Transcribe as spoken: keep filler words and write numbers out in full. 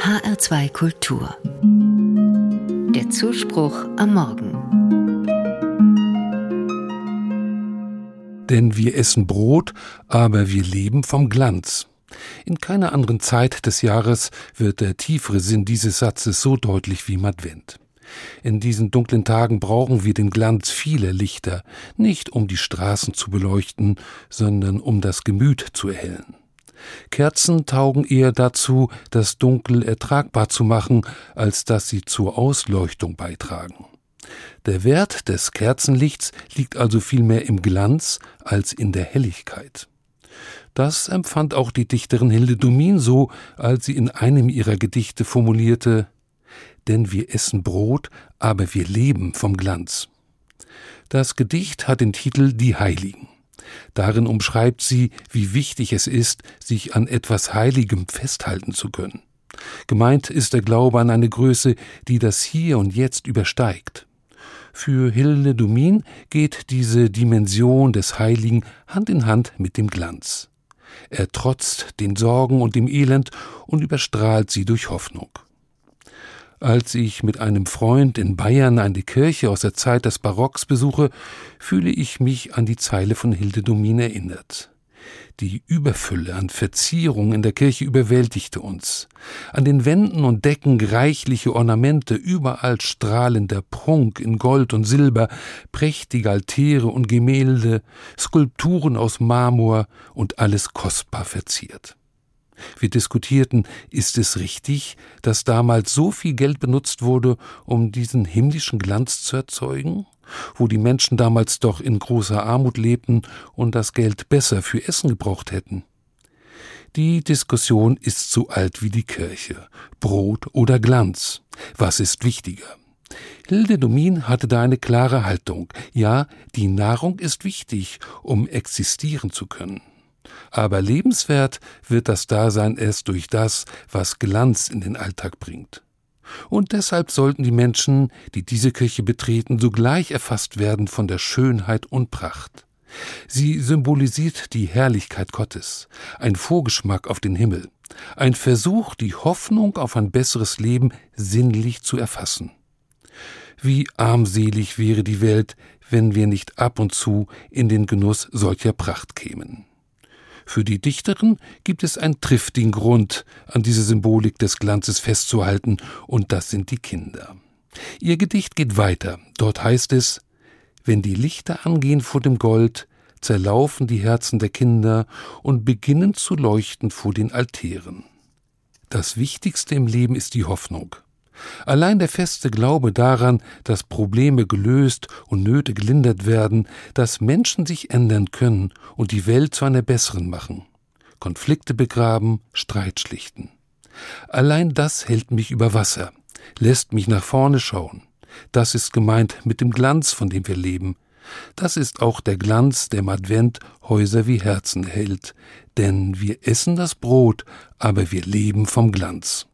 H R zwei Kultur. Der Zuspruch am Morgen. Denn wir essen Brot, aber wir leben vom Glanz. In keiner anderen Zeit des Jahres wird der tiefere Sinn dieses Satzes so deutlich wie im Advent. In diesen dunklen Tagen brauchen wir den Glanz vieler Lichter, nicht um die Straßen zu beleuchten, sondern um das Gemüt zu erhellen. Kerzen taugen eher dazu, das Dunkel ertragbar zu machen, als dass sie zur Ausleuchtung beitragen. Der Wert des Kerzenlichts liegt also vielmehr im Glanz als in der Helligkeit. Das empfand auch die Dichterin Hilde Domin so, als sie in einem ihrer Gedichte formulierte: Denn wir essen Brot, aber wir leben vom Glanz. Das Gedicht hat den Titel »Die Heiligen«. Darin umschreibt sie, wie wichtig es ist, sich an etwas Heiligem festhalten zu können. Gemeint ist der Glaube an eine Größe, die das Hier und Jetzt übersteigt. Für Hilde Domin geht diese Dimension des Heiligen Hand in Hand mit dem Glanz. Er trotzt den Sorgen und dem Elend und überstrahlt sie durch Hoffnung. Als ich mit einem Freund in Bayern eine Kirche aus der Zeit des Barocks besuche, fühle ich mich an die Zeile von Hilde Domin erinnert. Die Überfülle an Verzierung in der Kirche überwältigte uns. An den Wänden und Decken reichliche Ornamente, überall strahlender Prunk in Gold und Silber, prächtige Altäre und Gemälde, Skulpturen aus Marmor und alles kostbar verziert. Wir diskutierten, ist es richtig, dass damals so viel Geld benutzt wurde, um diesen himmlischen Glanz zu erzeugen, wo die Menschen damals doch in großer Armut lebten und das Geld besser für Essen gebraucht hätten. Die Diskussion ist so alt wie die Kirche. Brot oder Glanz? Was ist wichtiger? Hilde Domin hatte da eine klare Haltung. Ja, die Nahrung ist wichtig, um existieren zu können. Aber lebenswert wird das Dasein erst durch das, was Glanz in den Alltag bringt. Und deshalb sollten die Menschen, die diese Kirche betreten, sogleich erfasst werden von der Schönheit und Pracht. Sie symbolisiert die Herrlichkeit Gottes, ein Vorgeschmack auf den Himmel, ein Versuch, die Hoffnung auf ein besseres Leben sinnlich zu erfassen. Wie armselig wäre die Welt, wenn wir nicht ab und zu in den Genuss solcher Pracht kämen. Für die Dichterin gibt es einen triftigen Grund, an diese Symbolik des Glanzes festzuhalten, und das sind die Kinder. Ihr Gedicht geht weiter. Dort heißt es: Wenn die Lichter angehen vor dem Gold, zerlaufen die Herzen der Kinder und beginnen zu leuchten vor den Altären. Das Wichtigste im Leben ist die Hoffnung. Allein der feste Glaube daran, dass Probleme gelöst und Nöte gelindert werden, dass Menschen sich ändern können und die Welt zu einer besseren machen. Konflikte begraben, Streit schlichten. Allein das hält mich über Wasser, lässt mich nach vorne schauen. Das ist gemeint mit dem Glanz, von dem wir leben. Das ist auch der Glanz, der im Advent Häuser wie Herzen hält. Denn wir essen das Brot, aber wir leben vom Glanz.